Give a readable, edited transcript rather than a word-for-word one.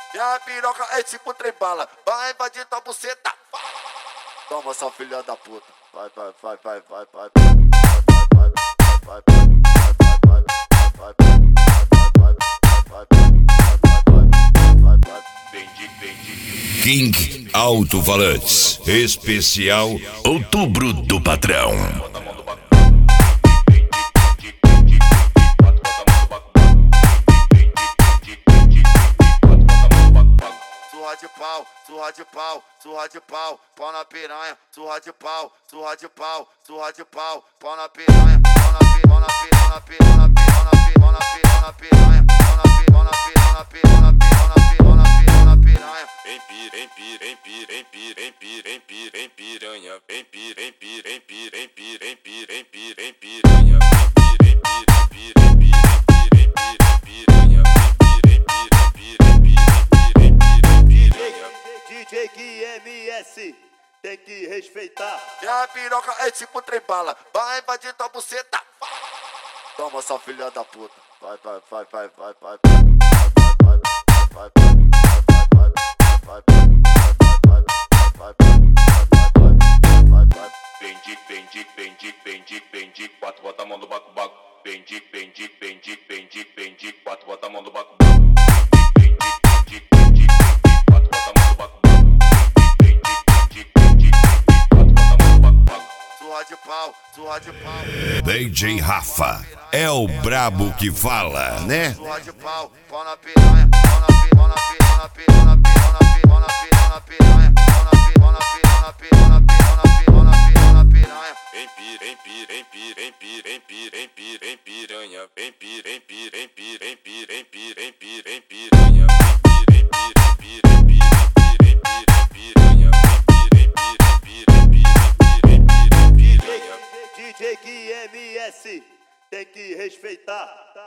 Minha piroca é tipo trem bala, vai invadir tua buceta. Toma, sua filha da puta. Vai, vai, vai, vai, vai, vai, vai, vai, vai, vai, vai. King Alto-Falantes, especial Outubro do Patrão. Surra de pau, surra de pau, surra de pau, pau na piranha, surra de pau, surra de pau, surra de pau, pau na piranha, pau na piranha, pau na piranha, pau na piranha, pau na piranha, pau na piranha, pau na piranha, pau na piranha. Vem piranha, vem piranha, vem piranha, vem piranha. DJ QMS, tem que respeitar. Minha piroca é tipo trem bala, vai invadir tua buceta. Toma, sua filha da puta. Vai, vai, vai, vai, vai, vai, vai, vai, vai, vai, Bendic, quatro, bota a mão no baco. Bendic, quatro, bota a mão no baco. surra de pau, surra de pau. DJ Rafa é o brabo que fala, né? Surra de pau, pau na piranha, pau na piranha, pau na piranha, pau na piranha, pau na piranha, pau na piranha, pau na piranha, pau na piranha. Vem piranha, vem piranha. DJ QMS, tem que respeitar.